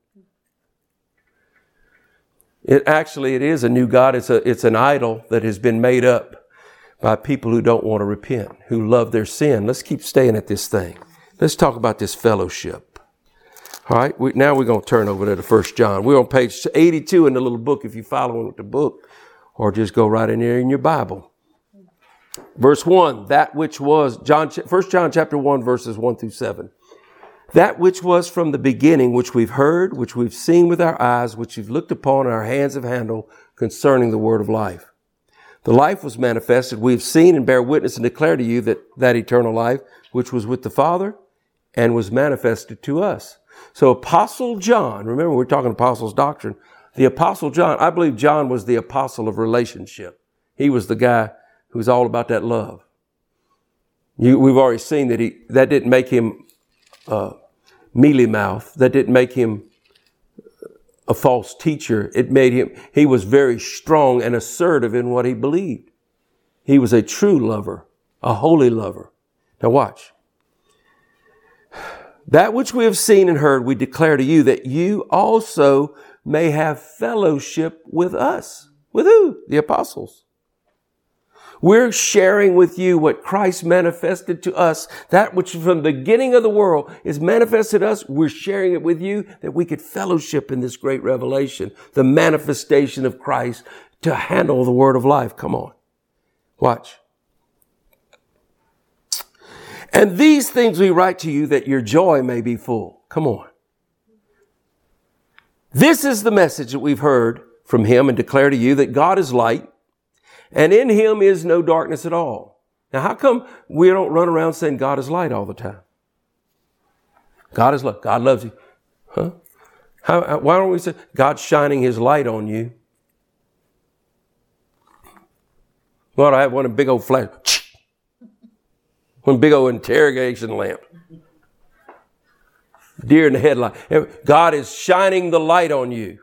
It actually, it is a new God. It's a, it's an idol that has been made up. by people who don't want to repent, who love their sin. Let's keep staying at this thing. Let's talk about this fellowship. All right, we, now we're going to turn over to First John. We're on page eighty-two in the little book if you're following with the book, or just go right in there in your Bible. Verse one, that which was, John, First John chapter one, verses one through seven. That which was from the beginning, which we've heard, which we've seen with our eyes, which we've looked upon and our hands have handled concerning the word of life. The life was manifested. We've seen and bear witness and declare to you that that eternal life, which was with the Father and was manifested to us. So Apostle John, remember we're talking apostles' doctrine. The Apostle John, I believe John was the apostle of relationship. He was the guy who was all about that love. You, we've already seen that he, that didn't make him uh, mealy mouth. That didn't make him a false teacher. It made him, he was very strong and assertive in what he believed. He was a true lover, a holy lover. Now watch. That which we have seen and heard, we declare to you that you also may have fellowship with us. With who? The apostles. We're sharing with you what Christ manifested to us. That which from the beginning of the world is manifested to us. We're sharing it with you that we could fellowship in this great revelation, the manifestation of Christ to handle the word of life. Come on. Watch. And these things we write to you that your joy may be full. Come on. This is the message that we've heard from him and declare to you that God is light and in him is no darkness at all. Now, how come we don't run around saying God is light all the time? God is light. God loves you. Huh? How, why don't we say God's shining his light on you? Well, I have one big old flash. One big old interrogation lamp. Deer in the headlight. God is shining the light on you.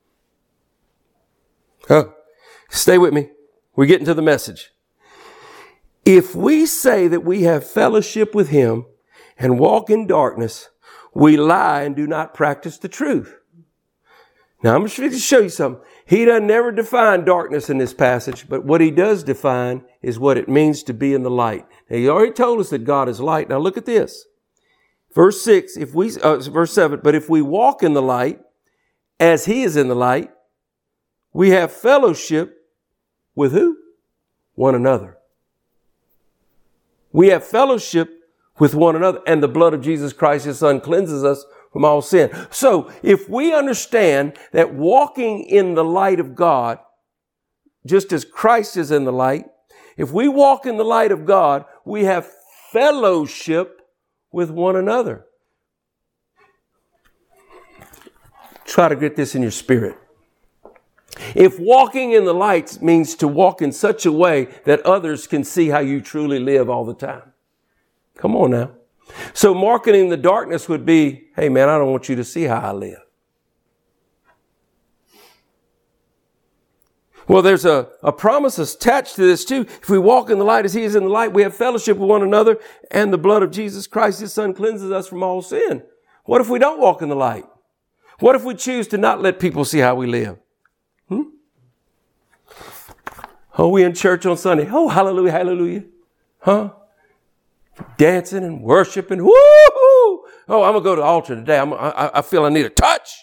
Huh? Stay with me. We're getting to the message. If we say that we have fellowship with him and walk in darkness, we lie and do not practice the truth. Now, I'm going to show you something. He doesn't never define darkness in this passage, but what he does define is what it means to be in the light. Now, he already told us that God is light. Now, look at this. Verse six, if we, uh, verse seven, but if we walk in the light as he is in the light, we have fellowship with who? One another. We have fellowship with one another, and the blood of Jesus Christ, his son, cleanses us from all sin. So if we understand that walking in the light of God, just as Christ is in the light, if we walk in the light of God, we have fellowship with one another. Try to get this in your spirit. If walking in the light means to walk in such a way that others can see how you truly live all the time. Come on now. So marketing the darkness would be, hey man, I don't want you to see how I live. Well, there's a, a promise attached to this too. If we walk in the light as he is in the light, we have fellowship with one another, and the blood of Jesus Christ, his son, cleanses us from all sin. What if we don't walk in the light? What if we choose to not let people see how we live? Hmm? Oh, we in church on Sunday. Oh, hallelujah, hallelujah. Huh? Dancing and worshiping. Woo! Oh, I'm going to go to the altar today. I'm, I, I feel I need a touch.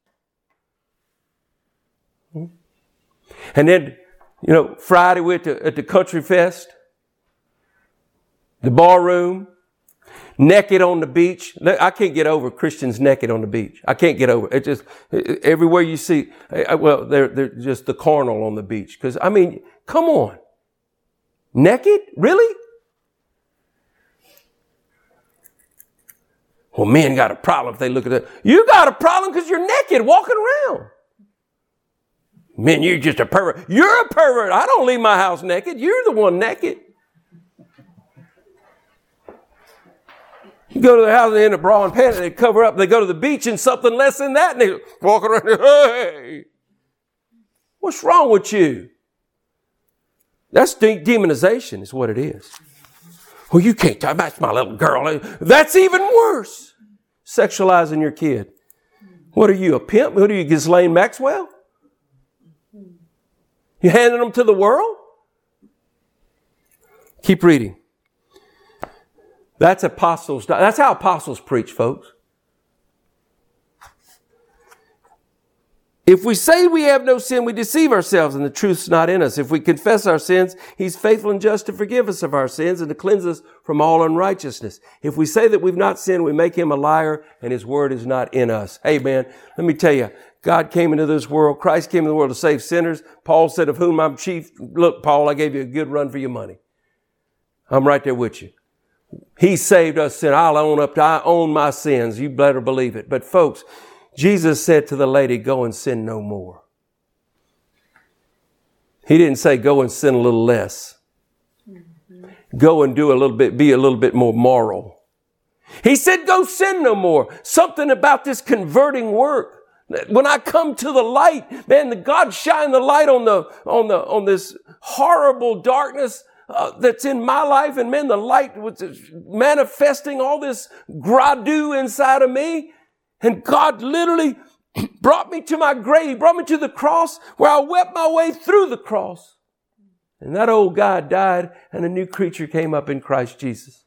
Hmm? And then, you know, Friday we're at the, at the country fest, the bar room, naked on the beach. I can't get over Christians naked on the beach. I can't get over it. It just, it, everywhere you see, well, they're, they're just the carnal on the beach. Cause I mean, come on. Naked? Really? Well, men got a problem if they look at that. You got a problem because you're naked walking around. Men, you're just a pervert. You're a pervert. I don't leave my house naked. You're the one naked. You go to their house, they're in a bra and panties, they cover up, they go to the beach in something less than that, and they walk around, hey, what's wrong with you? That's de- demonization is what it is. Well, you can't talk, that's my little girl. That's even worse. Sexualizing your kid. What are you, a pimp? What are you, Ghislaine Maxwell? You handing them to the world? Keep reading. That's apostles. That's how apostles preach, folks. If we say we have no sin, we deceive ourselves and the truth's not in us. If we confess our sins, He's faithful and just to forgive us of our sins and to cleanse us from all unrighteousness. If we say that we've not sinned, we make Him a liar and His word is not in us. Hey man, let me tell you, God came into this world. Christ came into the world to save sinners. Paul said, of whom I'm chief. Look, Paul, I gave you a good run for your money. I'm right there with you. He saved us sin. I'll own up to, I own my sins. You better believe it. But folks, Jesus said to the lady, go and sin no more. He didn't say go and sin a little less. Mm-hmm. Go and do a little bit, be a little bit more moral. He said go sin no more. Something about this converting work. When I come to the light, man, the God shine the light on the, on the, on this horrible darkness uh, that's in my life. And man, the light was manifesting all this gradu inside of me. And God literally brought me to my grave. He brought me to the cross where I wept my way through the cross. And that old guy died and a new creature came up in Christ Jesus.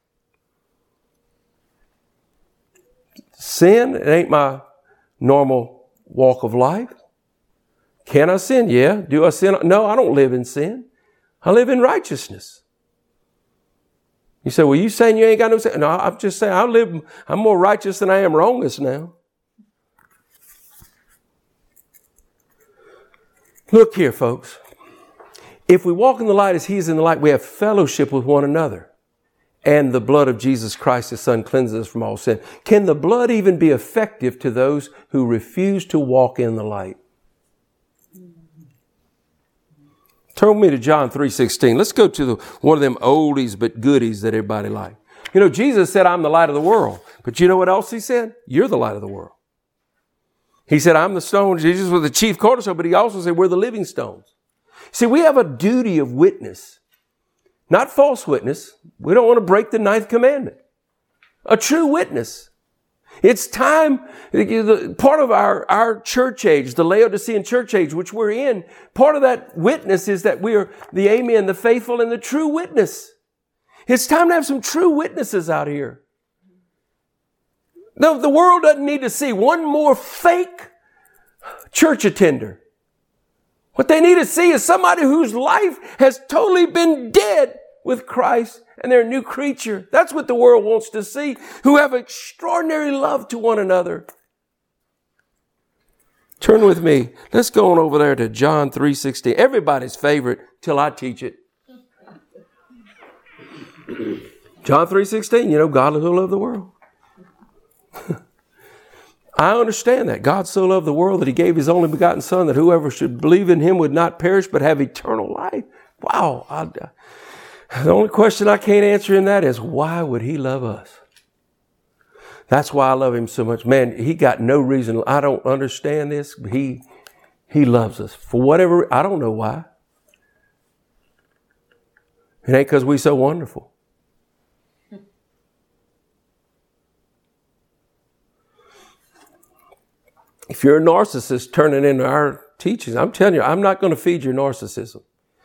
Sin, it ain't my normal walk of life. Can I sin? Yeah. Do I sin? No, I don't live in sin. I live in righteousness. You say, well, you saying you ain't got no sin? No, I'm just saying I live, I'm more righteous than I am wrongest now. Look here, folks. If we walk in the light as He is in the light, we have fellowship with one another. And the blood of Jesus Christ, His Son, cleanses us from all sin. Can the blood even be effective to those who refuse to walk in the light? Turn with me to John three sixteen. Let's go to the, one of them oldies but goodies that everybody like. You know, Jesus said, I'm the light of the world. But you know what else He said? You're the light of the world. He said, I'm the stone. Jesus was the chief cornerstone, but He also said, we're the living stones. See, we have a duty of witness, not false witness. We don't want to break the ninth commandment. A true witness. It's time, part of our, our church age, the Laodicean church age, which we're in, part of that witness is that we are the amen, the faithful, and the true witness. It's time to have some true witnesses out here. No, the world doesn't need to see one more fake church attender. What they need to see is somebody whose life has totally been dead with Christ and they're a new creature. That's what the world wants to see, who have extraordinary love to one another. Turn with me. Let's go on over there to John three sixteen. Everybody's favorite till I teach it. John three sixteen, you know, God so loved the world. I understand that. God so loved the world that He gave His only begotten Son, that whoever should believe in Him would not perish but have eternal life. Wow. I, the only question I can't answer in that is, why would He love us? That's why I love Him so much. Man, He got no reason. I don't understand this. But he, he loves us for whatever. I don't know why. It ain't because we're so wonderful. If you're a narcissist turning into our teachings, I'm telling you, I'm not going to feed your narcissism.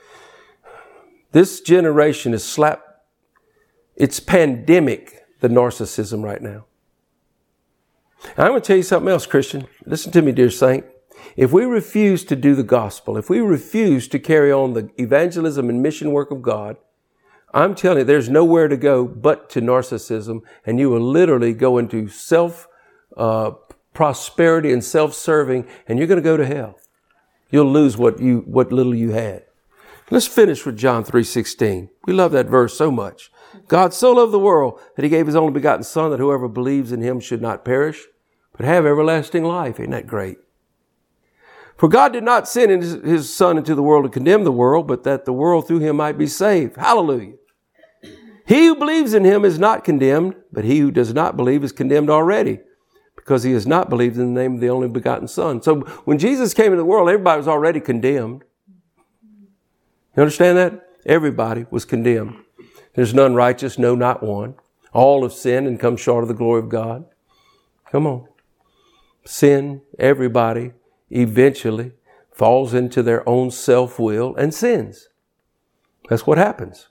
This generation is slapped. It's pandemic, the narcissism right now. And I'm going to tell you something else, Christian. Listen to me, dear saint. If we refuse to do the gospel, if we refuse to carry on the evangelism and mission work of God, I'm telling you, there's nowhere to go but to narcissism, and you will literally go into self uh prosperity and self-serving, and you're going to go to hell. You'll lose what you what little you had. Let's finish with John three sixteen. We love that verse so much. God so loved the world that He gave His only begotten Son, that whoever believes in Him should not perish, but have everlasting life. Isn't that great? For God did not send His Son into the world to condemn the world, but that the world through Him might be saved. Hallelujah. He who believes in Him is not condemned, but he who does not believe is condemned already, because he has not believed in the name of the only begotten Son. So when Jesus came into the world, everybody was already condemned. You understand that? Everybody was condemned. There's none righteous, no, not one. All have sinned and come short of the glory of God. Come on. Sin, everybody eventually falls into their own self-will and sins. That's what happens.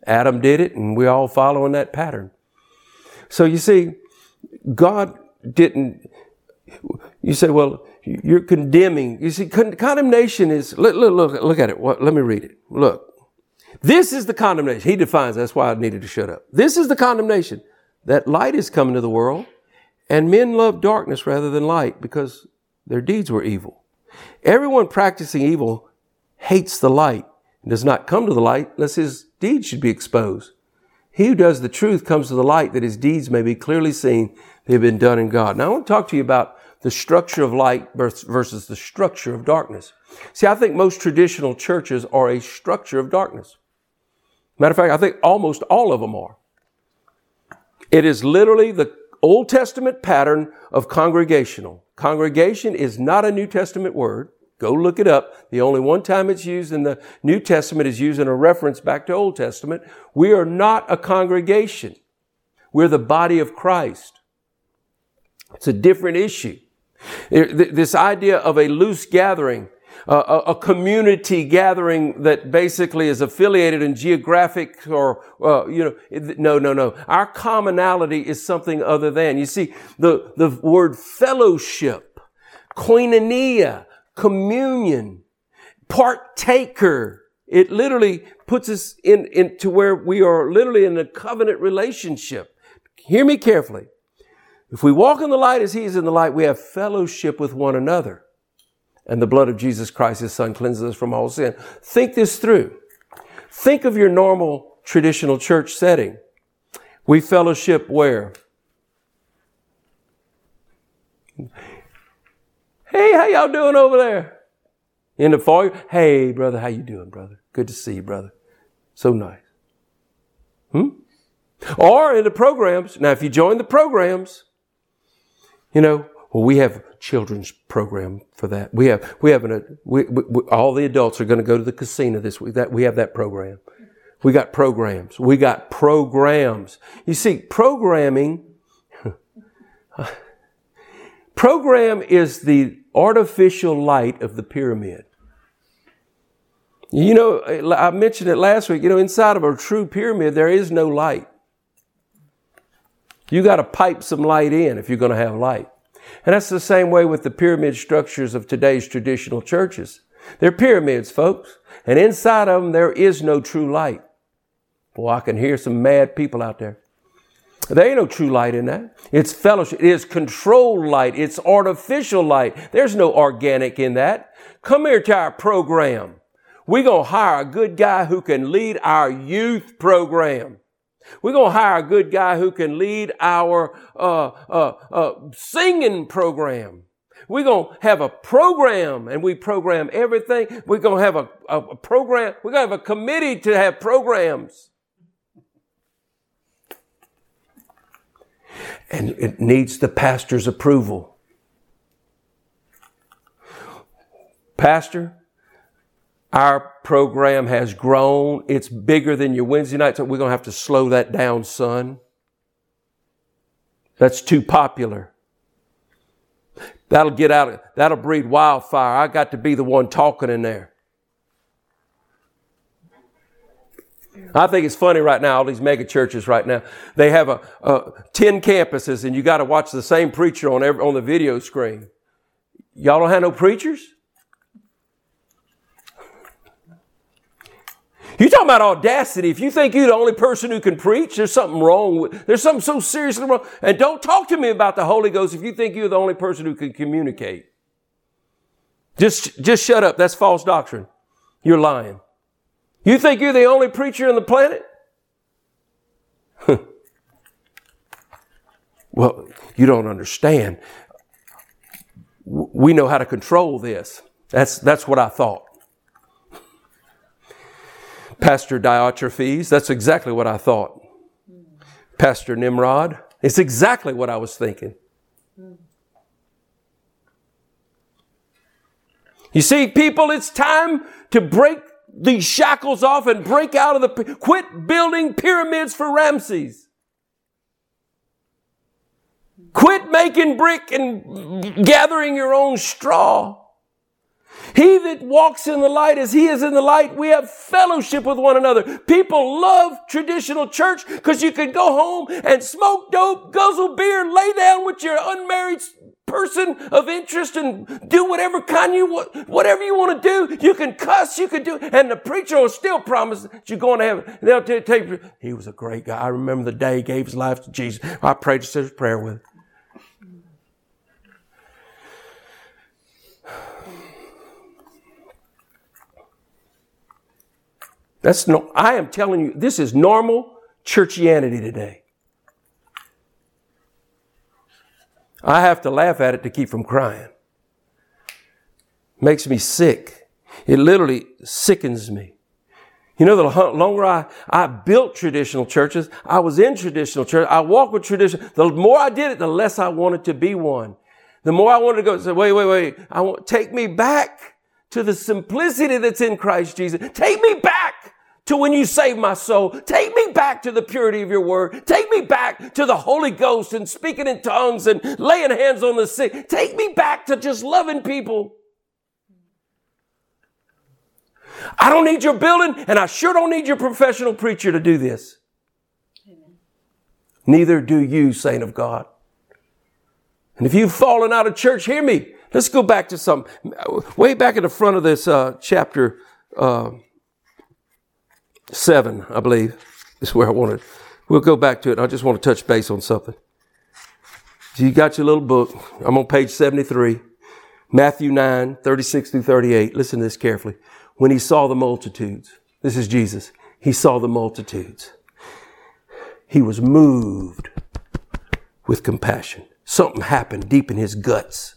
Adam did it, and we're all following that pattern. So you see, God didn't, you say, well, you're condemning. You see, con- condemnation is, look, look, look, look at it. What, let me read it. Look. This is the condemnation. He defines, that's why I needed to shut up. This is the condemnation, that light is coming to the world, and men love darkness rather than light because their deeds were evil. Everyone practicing evil hates the light and does not come to the light lest his deeds should be exposed. He who does the truth comes to the light that his deeds may be clearly seen. They have been done in God. Now I want to talk to you about the structure of light versus the structure of darkness. See, I think most traditional churches are a structure of darkness. Matter of fact, I think almost all of them are. It is literally the Old Testament pattern of congregational. Congregation is not a New Testament word. Go look it up. The only one time it's used in the New Testament is used in a reference back to Old Testament. We are not a congregation. We're the body of Christ. It's a different issue. This idea of a loose gathering, uh, a community gathering that basically is affiliated in geographic or, uh, you know, no, no, no. Our commonality is something other than. You see, the, the word fellowship, koinonia, communion, partaker, it literally puts us in, into where we are literally in a covenant relationship. Hear me carefully. If we walk in the light as he is in the light, we have fellowship with one another. And the blood of Jesus Christ, his son, cleanses us from all sin. Think this through. Think of your normal traditional church setting. We fellowship where? Hey, how y'all doing over there? In the foyer? Hey, brother, how you doing, brother? Good to see you, brother. So nice. Hmm? Or in the programs. Now, if you join the programs, you know, well, we have a children's program for that. We have, we have an, we, we, we, all the adults are going to go to the casino this week. That, we have that program. We got programs. We got programs. You see, programming, program is the artificial light of the pyramid. You know, I mentioned it last week, you know, inside of a true pyramid, there is no light. You got to pipe some light in if you're going to have light. And that's the same way with the pyramid structures of today's traditional churches. They're pyramids, folks. And inside of them, there is no true light. Boy, I can hear some mad people out there. There ain't no true light in that. It's fellowship. It is controlled light. It's artificial light. There's no organic in that. Come here to our program. We're going to hire a good guy who can lead our youth program. We're going to hire a good guy who can lead our uh, uh, uh, singing program. We're going to have a program, and we program everything. We're going to have a, a, a program. We're going to have a committee to have programs. And it needs the pastor's approval. Pastor, our program has grown. It's bigger than your Wednesday night, so we're going to have to slow that down, son. That's too popular. That'll get out, that'll breed wildfire. I got to be the one talking in there. I think it's funny right now, all these mega churches right now, they have a, a ten campuses and you got to watch the same preacher on every, on the video screen. Y'all don't have no preachers? You talking about audacity. If you think you're the only person who can preach, there's something wrong with, there's something so seriously wrong. And don't talk to me about the Holy Ghost if you think you're the only person who can communicate. Just, just shut up. That's false doctrine. You're lying. You think you're the only preacher on the planet? Well, you don't understand. We know how to control this. That's, that's what I thought. Pastor Diotrephes, that's exactly what I thought. Pastor Nimrod, it's exactly what I was thinking. You see, people, it's time to break these shackles off and break out of the, quit building pyramids for Ramses. Quit making brick and gathering your own straw. He that walks in the light as he is in the light, we have fellowship with one another. People love traditional church because you can go home and smoke dope, guzzle beer, lay down with your unmarried person of interest and do whatever kind you want, whatever you want to do. You can cuss, you can do, and the preacher will still promise that you're going to heaven. They'll tell you, he was a great guy. I remember the day he gave his life to Jesus. I prayed a sinner's prayer with him. That's no, I am telling you, this is normal churchianity today. I have to laugh at it to keep from crying. Makes me sick. It literally sickens me. You know, the longer I, I built traditional churches, I was in traditional church, I walked with tradition. The more I did it, the less I wanted to be one. The more I wanted to go, say, wait, wait, wait, I want, take me back to the simplicity that's in Christ Jesus. Take me back to when you saved my soul. Take me back to the purity of your word. Take me back to the Holy Ghost and speaking in tongues and laying hands on the sick. Take me back to just loving people. I don't need your building, and I sure don't need your professional preacher to do this. Amen. Neither do you, saint of God. And if you've fallen out of church, hear me. Let's go back to some, way back at the front of this uh, chapter uh, seven, I believe, is where I wanted. We'll go back to it. I just want to touch base on something. So you got your little book. I'm on page seventy-three. Matthew nine, thirty-six through thirty-eight. Listen to this carefully. When he saw the multitudes, this is Jesus. He saw the multitudes. He was moved with compassion. Something happened deep in his guts.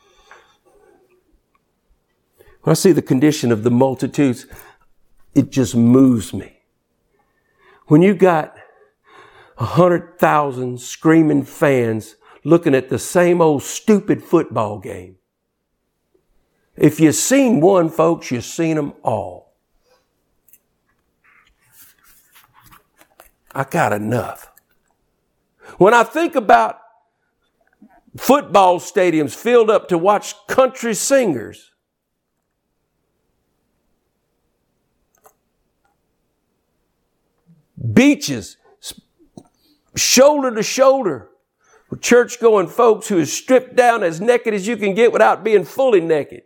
When I see the condition of the multitudes, it just moves me. When you got a hundred thousand screaming fans looking at the same old stupid football game. If you've seen one, folks, you've seen them all. I got enough. When I think about football stadiums filled up to watch country singers, beaches, shoulder to shoulder, with church-going folks who are stripped down as naked as you can get without being fully naked.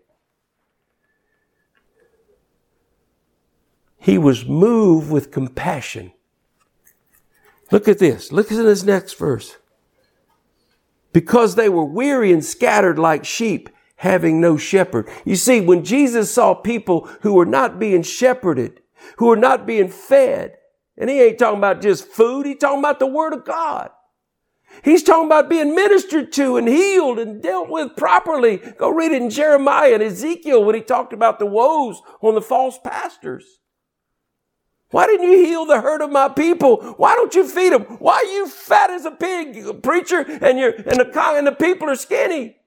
He was moved with compassion. Look at this. Look at this next verse. Because they were weary and scattered like sheep, having no shepherd. You see, when Jesus saw people who were not being shepherded, who were not being fed, and he ain't talking about just food, he's talking about the Word of God. He's talking about being ministered to and healed and dealt with properly. Go read it in Jeremiah and Ezekiel when he talked about the woes on the false pastors. Why didn't you heal the hurt of my people? Why don't you feed them? Why are you fat as a pig, preacher, and you're and the and the people are skinny?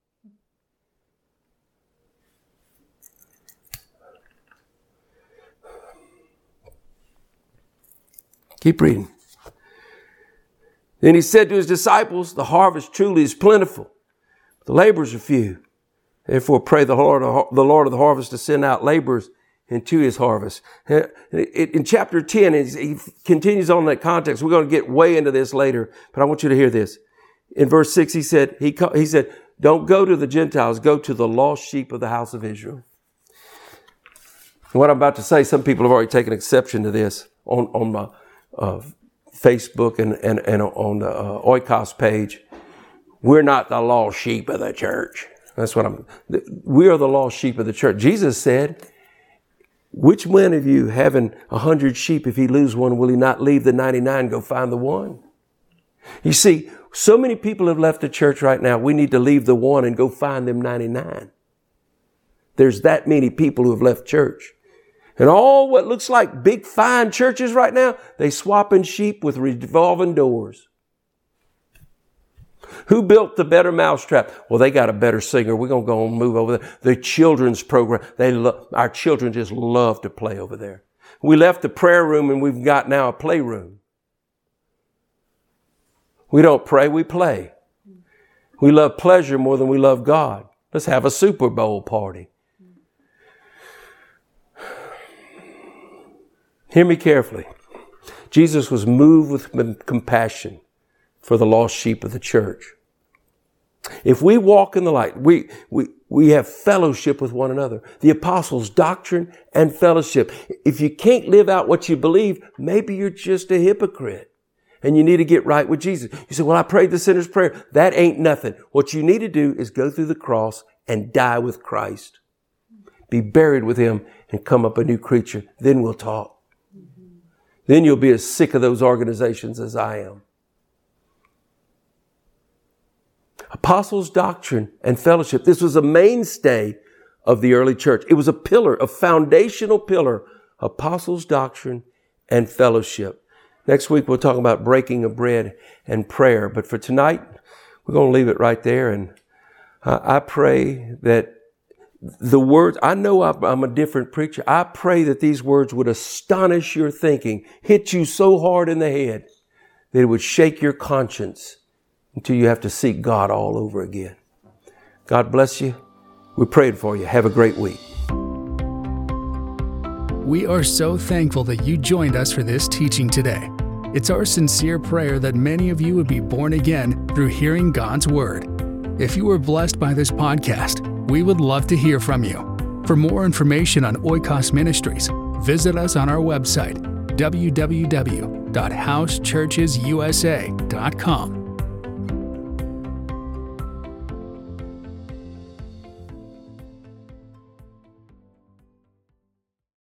Keep reading. Then he said to his disciples, the harvest truly is plentiful, the laborers are few. Therefore pray the Lord, the Lord of the harvest to send out laborers into his harvest. In chapter ten, he continues on that context. We're going to get way into this later, but I want you to hear this. In verse six, he said, he, he said, don't go to the Gentiles, go to the lost sheep of the house of Israel. And what I'm about to say, some people have already taken exception to this on, on my uh, Facebook and, and, and on the uh, Oikos page. We're not the lost sheep of the church. That's what I'm, we are the lost sheep of the church. Jesus said, which one of you having a hundred sheep, if he lose one, will he not leave the ninety-nine and go find the one? You see, so many people have left the church right now. We need to leave the one and go find them ninety-nine. There's that many people who have left church. And all what looks like big fine churches right now, they swapping sheep with revolving doors. Who built the better mousetrap? Well, they got a better singer. We're going to go and move over there. The children's program. They lo- our children just love to play over there. We left the prayer room and we've got now a playroom. We don't pray, we play. We love pleasure more than we love God. Let's have a Super Bowl party. Hear me carefully. Jesus was moved with compassion for the lost sheep of the church. If we walk in the light, we, we, we have fellowship with one another. The apostles' doctrine and fellowship. If you can't live out what you believe, maybe you're just a hypocrite and you need to get right with Jesus. You say, well, I prayed the sinner's prayer. That ain't nothing. What you need to do is go through the cross and die with Christ. Be buried with him and come up a new creature. Then we'll talk. Then you'll be as sick of those organizations as I am. Apostles' doctrine and fellowship. This was a mainstay of the early church. It was a pillar, a foundational pillar. Apostles' doctrine and fellowship. Next week we'll talk about breaking of bread and prayer. But for tonight, we're going to leave it right there. And I pray that the words, I know I'm a different preacher. I pray that these words would astonish your thinking, hit you so hard in the head that it would shake your conscience until you have to seek God all over again. God bless you. We're praying for you. Have a great week. We are so thankful that you joined us for this teaching today. It's our sincere prayer that many of you would be born again through hearing God's Word. If you were blessed by this podcast, we would love to hear from you. For more information on Oikos Ministries, visit us on our website, w w w dot house churches u s a dot com.